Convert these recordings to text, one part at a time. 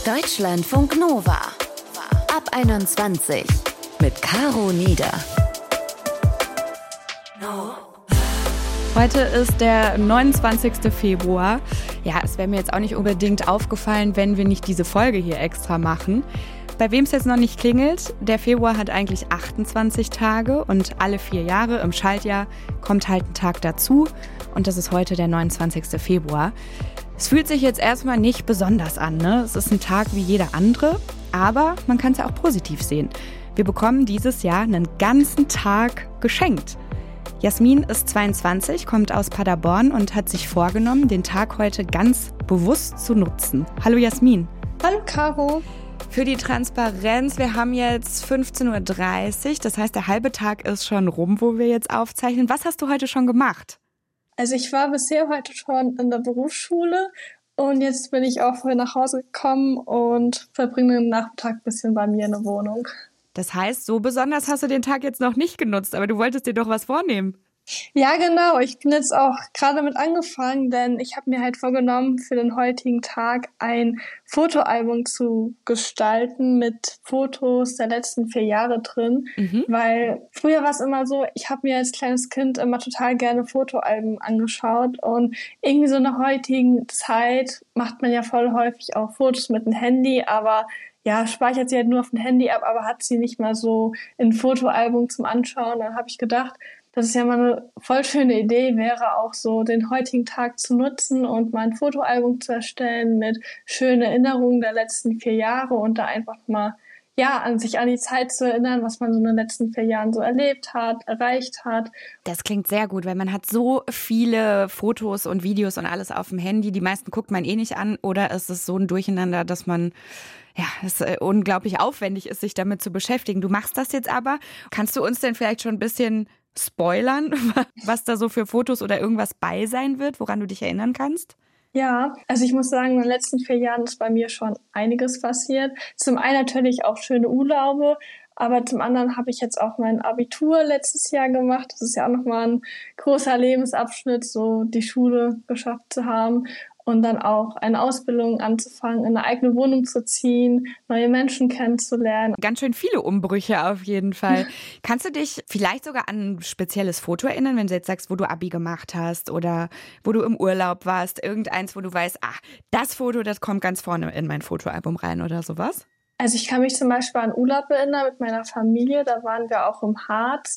Deutschlandfunk Nova. Ab 21 mit Caro Nieder. Heute ist der 29. Februar. Ja, es wäre mir jetzt auch nicht unbedingt aufgefallen, wenn wir nicht diese Folge hier extra machen. Bei wem es jetzt noch nicht klingelt, der Februar hat eigentlich 28 Tage und alle 4 Jahre im Schaltjahr kommt halt ein Tag dazu und das ist heute der 29. Februar. Es fühlt sich jetzt erstmal nicht besonders an, ne? Es ist ein Tag wie jeder andere, aber man kann es ja auch positiv sehen. Wir bekommen dieses Jahr einen ganzen Tag geschenkt. Jasmin ist 22, kommt aus Paderborn und hat sich vorgenommen, den Tag heute ganz bewusst zu nutzen. Hallo Jasmin. Hallo Caro. Für die Transparenz, wir haben jetzt 15.30 Uhr, das heißt, der halbe Tag ist schon rum, wo wir jetzt aufzeichnen. Was hast du heute schon gemacht? Also ich war bisher heute schon in der Berufsschule und jetzt bin ich auch vorhin nach Hause gekommen und verbringe den Nachmittag ein bisschen bei mir in der Wohnung. Das heißt, so besonders hast du den Tag jetzt noch nicht genutzt, aber du wolltest dir doch was vornehmen. Ja, genau. Ich bin jetzt auch gerade damit angefangen, denn ich habe mir halt vorgenommen, für den heutigen Tag ein Fotoalbum zu gestalten mit Fotos der letzten 4 Jahre drin. Weil früher war es immer so, ich habe mir als kleines Kind immer total gerne Fotoalben angeschaut und irgendwie so in der heutigen Zeit macht man ja voll häufig auch Fotos mit dem Handy, aber ja, speichert sie halt nur auf dem Handy ab, aber hat sie nicht mal so in Fotoalbum zum Anschauen. Dann habe ich gedacht, dass es ja mal eine voll schöne Idee wäre, auch so den heutigen Tag zu nutzen und mal ein Fotoalbum zu erstellen mit schönen Erinnerungen der letzten 4 Jahre und da einfach mal an die Zeit zu erinnern, was man so in den letzten 4 Jahren so erlebt hat, erreicht hat. Das klingt sehr gut, weil man hat so viele Fotos und Videos und alles auf dem Handy. Die meisten guckt man eh nicht an oder es ist so ein Durcheinander, dass man es unglaublich aufwendig ist, sich damit zu beschäftigen. Du machst das jetzt aber. Kannst du uns denn vielleicht schon ein bisschen spoilern, was da so für Fotos oder irgendwas bei sein wird, woran du dich erinnern kannst? Ja, also ich muss sagen, in den letzten 4 Jahren ist bei mir schon einiges passiert. Zum einen natürlich auch schöne Urlaube, aber zum anderen habe ich jetzt auch mein Abitur letztes Jahr gemacht. Das ist ja auch nochmal ein großer Lebensabschnitt, so die Schule geschafft zu haben und dann auch eine Ausbildung anzufangen, in eine eigene Wohnung zu ziehen, neue Menschen kennenzulernen. Ganz schön viele Umbrüche auf jeden Fall. Kannst du dich vielleicht sogar an ein spezielles Foto erinnern, wenn du jetzt sagst, wo du Abi gemacht hast oder wo du im Urlaub warst, irgendeins, wo du weißt, das Foto, das kommt ganz vorne in mein Fotoalbum rein oder sowas? Also ich kann mich zum Beispiel an Urlaub erinnern mit meiner Familie, da waren wir auch im Harz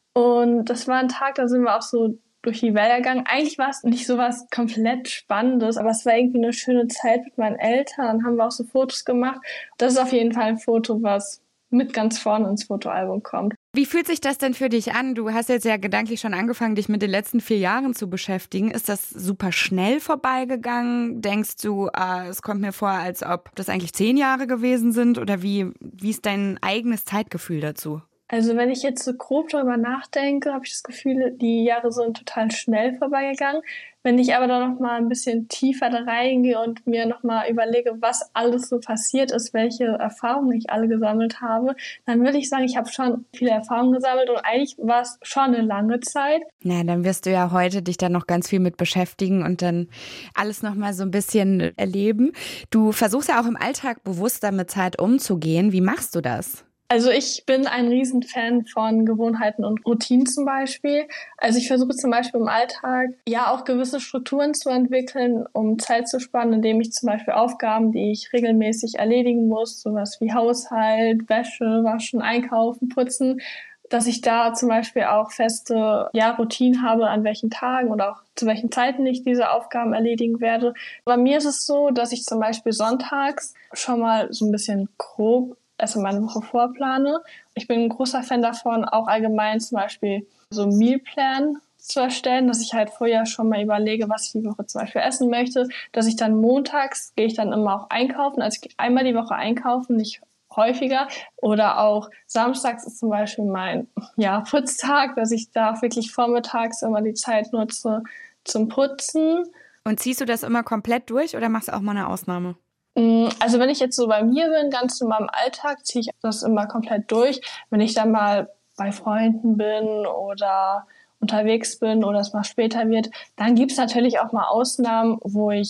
und das war ein Tag, da sind wir auch so durch die Wälder gegangen. Eigentlich war es nicht so was komplett Spannendes, aber es war irgendwie eine schöne Zeit mit meinen Eltern. Dann haben wir auch so Fotos gemacht. Das ist auf jeden Fall ein Foto, was mit ganz vorne ins Fotoalbum kommt. Wie fühlt sich das denn für dich an? Du hast jetzt ja gedanklich schon angefangen, dich mit den letzten 4 Jahren zu beschäftigen. Ist das super schnell vorbeigegangen? Denkst du, es kommt mir vor, als ob das eigentlich 10 Jahre gewesen sind? Oder wie ist dein eigenes Zeitgefühl dazu? Also wenn ich jetzt so grob darüber nachdenke, habe ich das Gefühl, die Jahre sind total schnell vorbeigegangen. Wenn ich aber dann noch mal ein bisschen tiefer da reingehe und mir noch mal überlege, was alles so passiert ist, welche Erfahrungen ich alle gesammelt habe, dann würde ich sagen, ich habe schon viele Erfahrungen gesammelt und eigentlich war es schon eine lange Zeit. Na, dann wirst du ja heute dich dann noch ganz viel mit beschäftigen und dann alles noch mal so ein bisschen erleben. Du versuchst ja auch im Alltag bewusster mit Zeit umzugehen. Wie machst du das? Also ich bin ein Riesenfan von Gewohnheiten und Routinen zum Beispiel. Also ich versuche zum Beispiel im Alltag auch gewisse Strukturen zu entwickeln, um Zeit zu sparen, indem ich zum Beispiel Aufgaben, die ich regelmäßig erledigen muss, sowas wie Haushalt, Wäsche, Waschen, Einkaufen, Putzen, dass ich da zum Beispiel auch feste Routinen habe, an welchen Tagen oder auch zu welchen Zeiten ich diese Aufgaben erledigen werde. Bei mir ist es so, dass ich zum Beispiel sonntags schon mal so ein bisschen grob meine Woche vorplane. Ich bin ein großer Fan davon, auch allgemein zum Beispiel so einen Mealplan zu erstellen, dass ich halt vorher schon mal überlege, was ich die Woche zum Beispiel essen möchte, dass ich dann montags gehe ich dann immer auch einkaufen, also ich gehe einmal die Woche einkaufen, nicht häufiger, oder auch samstags ist zum Beispiel mein Putztag, dass ich da wirklich vormittags immer die Zeit nutze zum Putzen. Und ziehst du das immer komplett durch oder machst du auch mal eine Ausnahme? Also wenn ich jetzt so bei mir bin, ganz in meinem Alltag, ziehe ich das immer komplett durch. Wenn ich dann mal bei Freunden bin oder unterwegs bin oder es mal später wird, dann gibt's natürlich auch mal Ausnahmen, wo ich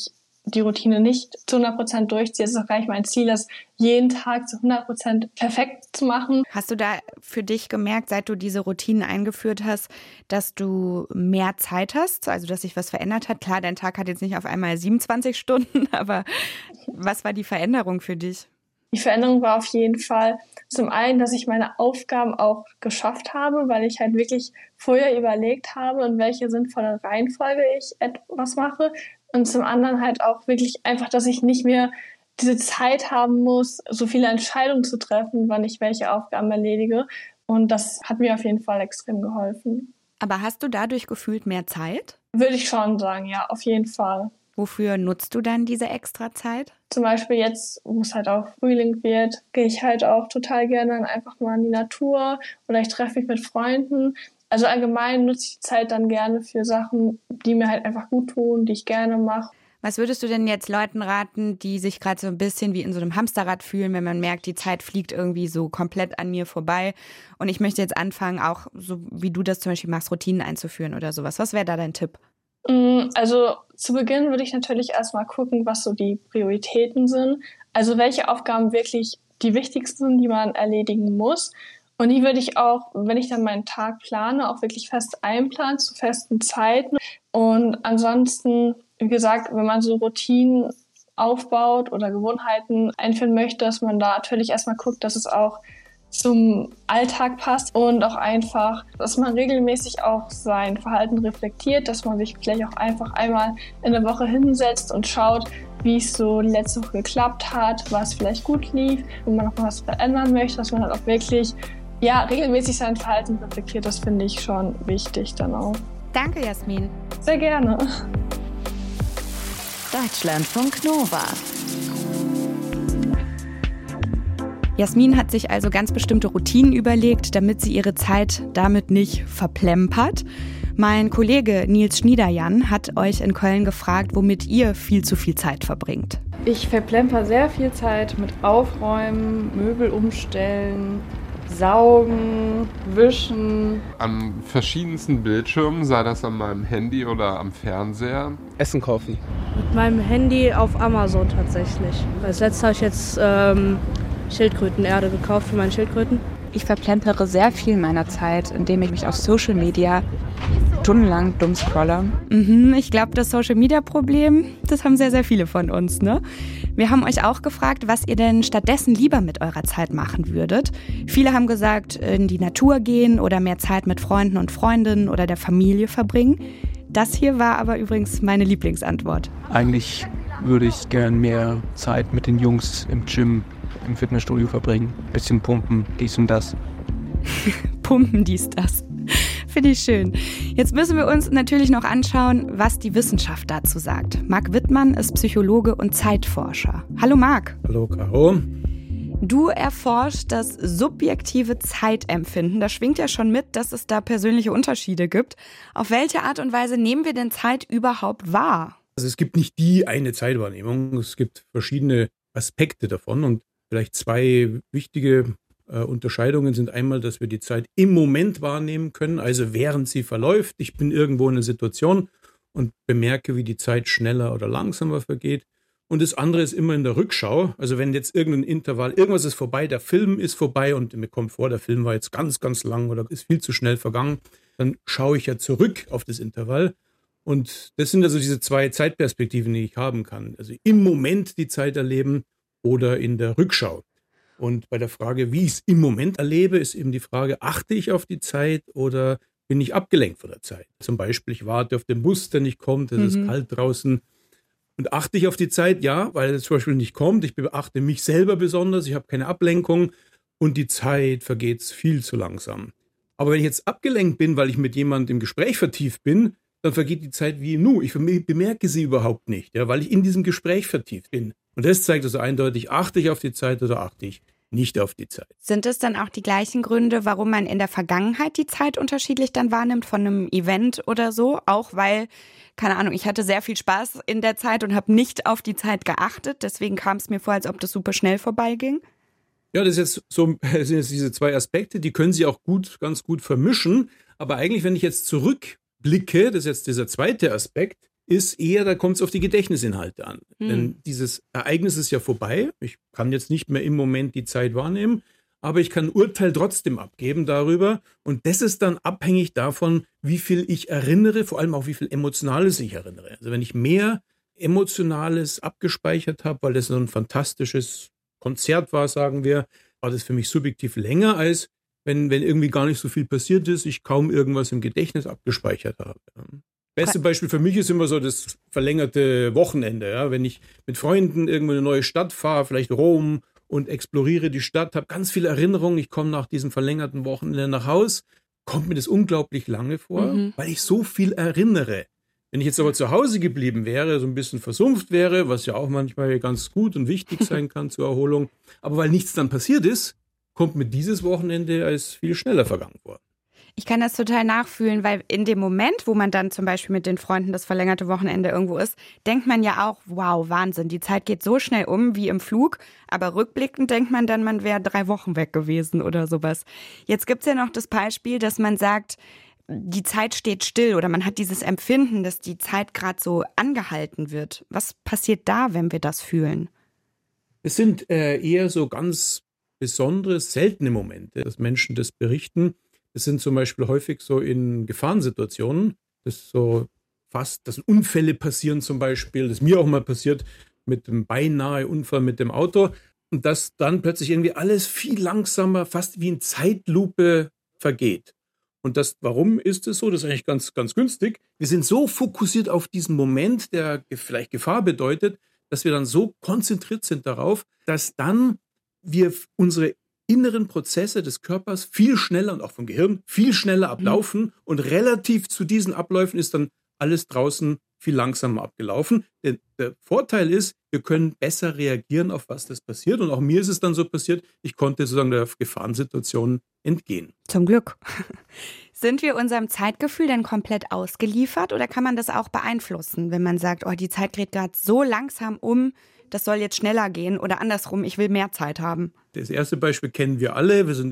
die Routine nicht zu 100% durchziehe. Es ist auch gar nicht mein Ziel, das jeden Tag zu 100% perfekt zu machen. Hast du da für dich gemerkt, seit du diese Routinen eingeführt hast, dass du mehr Zeit hast, also dass sich was verändert hat? Klar, dein Tag hat jetzt nicht auf einmal 27 Stunden, aber was war die Veränderung für dich? Die Veränderung war auf jeden Fall zum einen, dass ich meine Aufgaben auch geschafft habe, weil ich halt wirklich vorher überlegt habe, in welche sinnvolle Reihenfolge ich etwas mache. Und zum anderen halt auch wirklich einfach, dass ich nicht mehr diese Zeit haben muss, so viele Entscheidungen zu treffen, wann ich welche Aufgaben erledige. Und das hat mir auf jeden Fall extrem geholfen. Aber hast du dadurch gefühlt mehr Zeit? Würde ich schon sagen, ja, auf jeden Fall. Wofür nutzt du dann diese extra Zeit? Zum Beispiel jetzt, wo es halt auch Frühling wird, gehe ich halt auch total gerne dann einfach mal in die Natur oder ich treffe mich mit Freunden. Also allgemein nutze ich die Zeit dann gerne für Sachen, die mir halt einfach gut tun, die ich gerne mache. Was würdest du denn jetzt Leuten raten, die sich gerade so ein bisschen wie in so einem Hamsterrad fühlen, wenn man merkt, die Zeit fliegt irgendwie so komplett an mir vorbei und ich möchte jetzt anfangen, auch so wie du das zum Beispiel machst, Routinen einzuführen oder sowas. Was wäre da dein Tipp? Also zu Beginn würde ich natürlich erstmal gucken, was so die Prioritäten sind. Also welche Aufgaben wirklich die wichtigsten sind, die man erledigen muss. Und die würde ich auch, wenn ich dann meinen Tag plane, auch wirklich fest einplanen zu festen Zeiten. Und ansonsten, wie gesagt, wenn man so Routinen aufbaut oder Gewohnheiten einführen möchte, dass man da natürlich erstmal guckt, dass es auch zum Alltag passt und auch einfach, dass man regelmäßig auch sein Verhalten reflektiert, dass man sich vielleicht auch einfach einmal in der Woche hinsetzt und schaut, wie es so die letzte Woche geklappt hat, was vielleicht gut lief, wo man noch was verändern möchte, dass man halt auch wirklich regelmäßig sein Verhalten reflektiert. Das finde ich schon wichtig dann auch. Danke, Jasmin. Sehr gerne. Deutschlandfunk Nova. Jasmin hat sich also ganz bestimmte Routinen überlegt, damit sie ihre Zeit damit nicht verplempert. Mein Kollege Nils Schniederjan hat euch in Köln gefragt, womit ihr viel zu viel Zeit verbringt. Ich verplemper sehr viel Zeit mit Aufräumen, Möbel umstellen, Saugen, Wischen. An verschiedensten Bildschirmen, sei das an meinem Handy oder am Fernseher. Essen kaufen. Mit meinem Handy auf Amazon tatsächlich. Als letztes habe ich jetzt Schildkrötenerde gekauft für meine Schildkröten. Ich verplempere sehr viel meiner Zeit, indem ich mich auf Social Media stundenlang dumm scrolle. Ich glaube, das Social-Media-Problem, das haben sehr, sehr viele von uns, ne? Wir haben euch auch gefragt, was ihr denn stattdessen lieber mit eurer Zeit machen würdet. Viele haben gesagt, in die Natur gehen oder mehr Zeit mit Freunden und Freundinnen oder der Familie verbringen. Das hier war aber übrigens meine Lieblingsantwort. Eigentlich würde ich gern mehr Zeit mit den Jungs im Gym, im Fitnessstudio verbringen. Bisschen pumpen, dies und das. Pumpen, dies, das. Finde ich schön. Jetzt müssen wir uns natürlich noch anschauen, was die Wissenschaft dazu sagt. Marc Wittmann ist Psychologe und Zeitforscher. Hallo Marc. Hallo Caro. Du erforscht das subjektive Zeitempfinden. Da schwingt ja schon mit, dass es da persönliche Unterschiede gibt. Auf welche Art und Weise nehmen wir denn Zeit überhaupt wahr? Also es gibt nicht die eine Zeitwahrnehmung. Es gibt verschiedene Aspekte davon und vielleicht zwei wichtige Unterscheidungen sind einmal, dass wir die Zeit im Moment wahrnehmen können, also während sie verläuft. Ich bin irgendwo in einer Situation und bemerke, wie die Zeit schneller oder langsamer vergeht. Und das andere ist immer in der Rückschau. Also wenn jetzt irgendein Intervall, irgendwas ist vorbei, der Film ist vorbei und mir kommt vor, der Film war jetzt ganz, ganz lang oder ist viel zu schnell vergangen, dann schaue ich ja zurück auf das Intervall. Und das sind also diese zwei Zeitperspektiven, die ich haben kann. Also im Moment die Zeit erleben oder in der Rückschau. Und bei der Frage, wie ich es im Moment erlebe, ist eben die Frage, achte ich auf die Zeit oder bin ich abgelenkt von der Zeit? Zum Beispiel, ich warte auf den Bus, der nicht kommt, es ist kalt draußen. Und achte ich auf die Zeit? Ja, weil es zum Beispiel nicht kommt. Ich beachte mich selber besonders, ich habe keine Ablenkung und die Zeit vergeht viel zu langsam. Aber wenn ich jetzt abgelenkt bin, weil ich mit jemandem im Gespräch vertieft bin, dann vergeht die Zeit wie im Nu. Ich bemerke sie überhaupt nicht, ja, weil ich in diesem Gespräch vertieft bin. Und das zeigt also eindeutig, achte ich auf die Zeit oder achte ich nicht auf die Zeit. Sind es dann auch die gleichen Gründe, warum man in der Vergangenheit die Zeit unterschiedlich dann wahrnimmt, von einem Event oder so? Auch weil, keine Ahnung, ich hatte sehr viel Spaß in der Zeit und habe nicht auf die Zeit geachtet. Deswegen kam es mir vor, als ob das super schnell vorbeiging. Ja, das sind jetzt diese zwei Aspekte, die können Sie auch ganz gut vermischen. Aber eigentlich, wenn ich jetzt zurückblicke, das ist jetzt dieser zweite Aspekt, ist eher, da kommt es auf die Gedächtnisinhalte an. Denn dieses Ereignis ist ja vorbei. Ich kann jetzt nicht mehr im Moment die Zeit wahrnehmen, aber ich kann ein Urteil trotzdem abgeben darüber. Und das ist dann abhängig davon, wie viel ich erinnere, vor allem auch wie viel Emotionales ich erinnere. Also wenn ich mehr Emotionales abgespeichert habe, weil das so ein fantastisches Konzert war, sagen wir, war das für mich subjektiv länger, als wenn irgendwie gar nicht so viel passiert ist, ich kaum irgendwas im Gedächtnis abgespeichert habe. Beste Beispiel für mich ist immer so das verlängerte Wochenende. Ja? Wenn ich mit Freunden irgendwo in eine neue Stadt fahre, vielleicht Rom, und exploriere die Stadt, habe ganz viele Erinnerungen. Ich komme nach diesem verlängerten Wochenende nach Haus, kommt mir das unglaublich lange vor, weil ich so viel erinnere. Wenn ich jetzt aber zu Hause geblieben wäre, so ein bisschen versumpft wäre, was ja auch manchmal ganz gut und wichtig sein kann zur Erholung, aber weil nichts dann passiert ist, kommt mir dieses Wochenende als viel schneller vergangen vor. Ich kann das total nachfühlen, weil in dem Moment, wo man dann zum Beispiel mit den Freunden das verlängerte Wochenende irgendwo ist, denkt man ja auch, wow, Wahnsinn, die Zeit geht so schnell um wie im Flug. Aber rückblickend denkt man dann, man wäre 3 Wochen weg gewesen oder sowas. Jetzt gibt's ja noch das Beispiel, dass man sagt, die Zeit steht still oder man hat dieses Empfinden, dass die Zeit gerade so angehalten wird. Was passiert da, wenn wir das fühlen? Es sind eher so ganz besondere, seltene Momente, dass Menschen das berichten. Es sind zum Beispiel häufig so in Gefahrensituationen, dass so fast, dass Unfälle passieren zum Beispiel, das ist mir auch mal passiert mit einem beinahe Unfall mit dem Auto und dass dann plötzlich irgendwie alles viel langsamer, fast wie in Zeitlupe vergeht. Und warum ist es so? Das ist eigentlich ganz, ganz günstig. Wir sind so fokussiert auf diesen Moment, der vielleicht Gefahr bedeutet, dass wir dann so konzentriert sind darauf, dass dann wir unsere inneren Prozesse des Körpers viel schneller und auch vom Gehirn viel schneller ablaufen und relativ zu diesen Abläufen ist dann alles draußen viel langsamer abgelaufen. Der Vorteil ist, wir können besser reagieren auf was das passiert und auch mir ist es dann so passiert, ich konnte sozusagen der Gefahrensituation entgehen. Zum Glück. Sind wir unserem Zeitgefühl dann komplett ausgeliefert oder kann man das auch beeinflussen, wenn man sagt, oh, die Zeit geht gerade so langsam um, das soll jetzt schneller gehen oder andersrum, ich will mehr Zeit haben? Das erste Beispiel kennen wir alle. Wir sind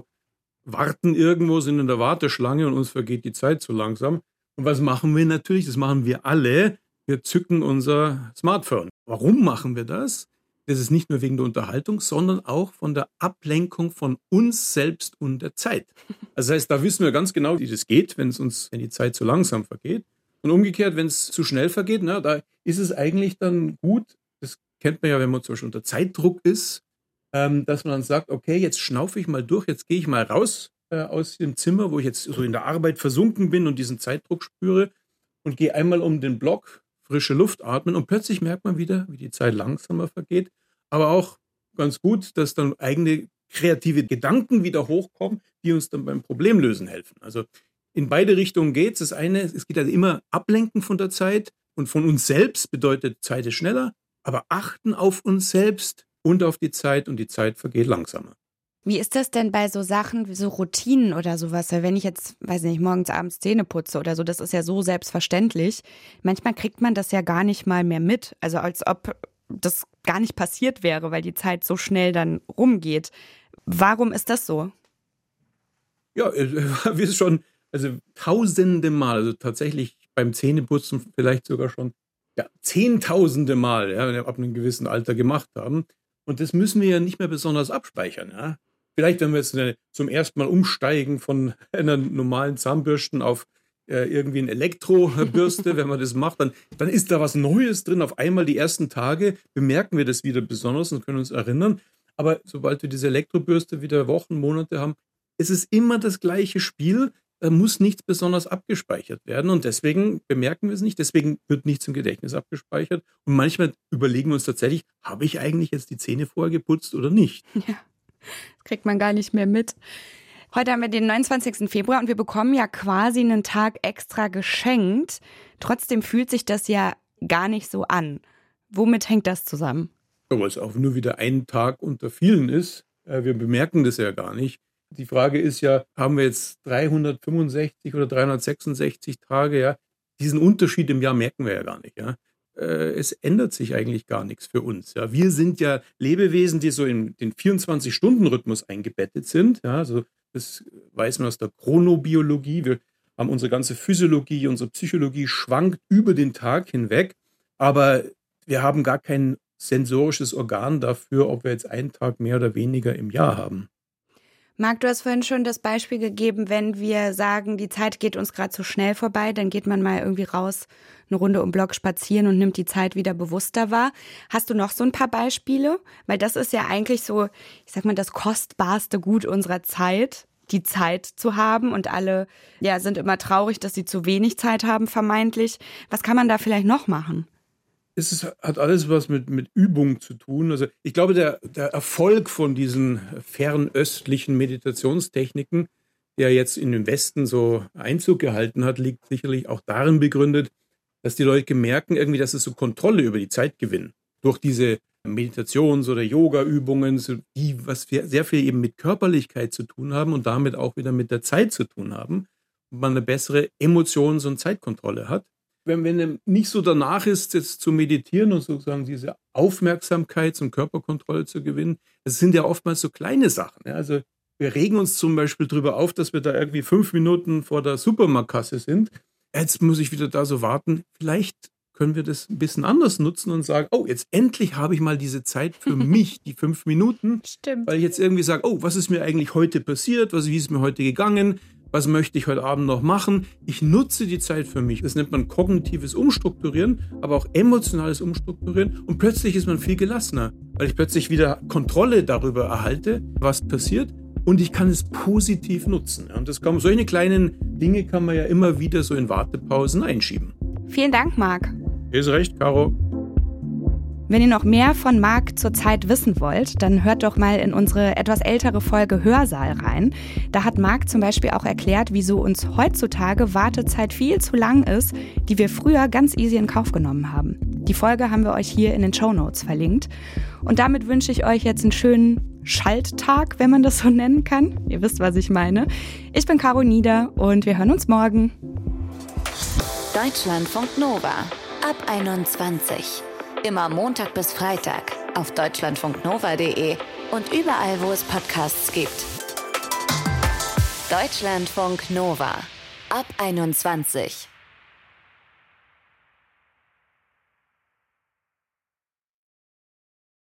warten irgendwo, sind in der Warteschlange und uns vergeht die Zeit so langsam. Und was machen wir natürlich? Das machen wir alle. Wir zücken unser Smartphone. Warum machen wir das? Das ist nicht nur wegen der Unterhaltung, sondern auch von der Ablenkung von uns selbst und der Zeit. Also das heißt, da wissen wir ganz genau, wie das geht, wenn die Zeit so langsam vergeht. Und umgekehrt, wenn es zu schnell vergeht, da ist es eigentlich dann gut, das kennt man ja, wenn man zum Beispiel unter Zeitdruck ist, dass man dann sagt, okay, jetzt schnaufe ich mal durch, jetzt gehe ich mal raus aus dem Zimmer, wo ich jetzt so in der Arbeit versunken bin und diesen Zeitdruck spüre und gehe einmal um den Block, frische Luft atmen und plötzlich merkt man wieder, wie die Zeit langsamer vergeht, aber auch ganz gut, dass dann eigene kreative Gedanken wieder hochkommen, die uns dann beim Problemlösen helfen. Also in beide Richtungen geht's. Das eine, es geht also immer ablenken von der Zeit und von uns selbst bedeutet, Zeit ist schneller, aber achten auf uns selbst und auf die Zeit und die Zeit vergeht langsamer. Wie ist das denn bei so Sachen wie so Routinen oder sowas? Weil wenn ich jetzt, weiß nicht, morgens, abends Zähne putze oder so, das ist ja so selbstverständlich. Manchmal kriegt man das ja gar nicht mal mehr mit. Also als ob das gar nicht passiert wäre, weil die Zeit so schnell dann rumgeht. Warum ist das so? Ja, wir sind schon, also tausende Mal, also tatsächlich beim Zähneputzen vielleicht sogar schon zehntausende Mal, ab einem gewissen Alter gemacht haben. Und das müssen wir ja nicht mehr besonders abspeichern. Ja? Vielleicht, wenn wir jetzt zum ersten Mal umsteigen von einer normalen Zahnbürste auf irgendwie eine Elektrobürste, wenn man das macht, dann ist da was Neues drin. Auf einmal die ersten Tage bemerken wir das wieder besonders und können uns erinnern. Aber sobald wir diese Elektrobürste wieder Wochen, Monate haben, ist es immer das gleiche Spiel. Da muss nichts besonders abgespeichert werden und deswegen bemerken wir es nicht. Deswegen wird nichts im Gedächtnis abgespeichert. Und manchmal überlegen wir uns tatsächlich, habe ich eigentlich jetzt die Zähne vorher geputzt oder nicht? Ja, das kriegt man gar nicht mehr mit. Heute haben wir den 29. Februar und wir bekommen ja quasi einen Tag extra geschenkt. Trotzdem fühlt sich das ja gar nicht so an. Womit hängt das zusammen? Weil es auch nur wieder ein Tag unter vielen ist. Wir bemerken das ja gar nicht. Die Frage ist ja, haben wir jetzt 365 oder 366 Tage? Ja? Diesen Unterschied im Jahr merken wir ja gar nicht. Ja? Es ändert sich eigentlich gar nichts für uns. Ja? Wir sind ja Lebewesen, die so in den 24-Stunden-Rhythmus eingebettet sind. Ja? Also das weiß man aus der Chronobiologie. Wir unsere ganze Physiologie, unsere Psychologie schwankt über den Tag hinweg, aber wir haben gar kein sensorisches Organ dafür, ob wir jetzt einen Tag mehr oder weniger im Jahr haben. Marc, du hast vorhin schon das Beispiel gegeben, wenn wir sagen, die Zeit geht uns gerade zu schnell vorbei, dann geht man mal irgendwie raus, eine Runde um den Block spazieren und nimmt die Zeit wieder bewusster wahr. Hast du noch so ein paar Beispiele? Weil das ist ja eigentlich so, ich sag mal, das kostbarste Gut unserer Zeit, die Zeit zu haben, und alle sind immer traurig, dass sie zu wenig Zeit haben, vermeintlich. Was kann man da vielleicht noch machen? Es hat alles was mit Übung zu tun. Also ich glaube, der Erfolg von diesen fernöstlichen Meditationstechniken, der jetzt in den Westen so Einzug gehalten hat, liegt sicherlich auch darin begründet, dass die Leute merken irgendwie, dass es so Kontrolle über die Zeit gewinnen. Durch diese Meditations- oder Yoga-Übungen, die was sehr viel eben mit Körperlichkeit zu tun haben und damit auch wieder mit der Zeit zu tun haben, und man eine bessere Emotions- und Zeitkontrolle hat. Wenn nicht so danach ist, jetzt zu meditieren und sozusagen diese Aufmerksamkeits- und Körperkontrolle zu gewinnen, das sind ja oftmals so kleine Sachen. Ja? Also wir regen uns zum Beispiel darüber auf, dass wir da irgendwie 5 Minuten vor der Supermarktkasse sind. Jetzt muss ich wieder da so warten. Vielleicht können wir das ein bisschen anders nutzen und sagen, oh, jetzt endlich habe ich mal diese Zeit für mich, die 5 Minuten. Stimmt. Weil ich jetzt irgendwie sage, oh, was ist mir eigentlich heute passiert? Wie ist mir heute gegangen? Was möchte ich heute Abend noch machen? Ich nutze die Zeit für mich. Das nennt man kognitives Umstrukturieren, aber auch emotionales Umstrukturieren. Und plötzlich ist man viel gelassener, weil ich plötzlich wieder Kontrolle darüber erhalte, was passiert. Und ich kann es positiv nutzen. Und solche kleinen Dinge kann man ja immer wieder so in Wartepausen einschieben. Vielen Dank, Marc. Ist recht, Caro. Wenn ihr noch mehr von Marc zur Zeit wissen wollt, dann hört doch mal in unsere etwas ältere Folge Hörsaal rein. Da hat Marc zum Beispiel auch erklärt, wieso uns heutzutage Wartezeit viel zu lang ist, die wir früher ganz easy in Kauf genommen haben. Die Folge haben wir euch hier in den Shownotes verlinkt. Und damit wünsche ich euch jetzt einen schönen Schalttag, wenn man das so nennen kann. Ihr wisst, was ich meine. Ich bin Caro Nieder und wir hören uns morgen. Deutschlandfunk Nova ab 21. Immer Montag bis Freitag auf deutschlandfunknova.de und überall, wo es Podcasts gibt. Deutschlandfunk Nova ab 21.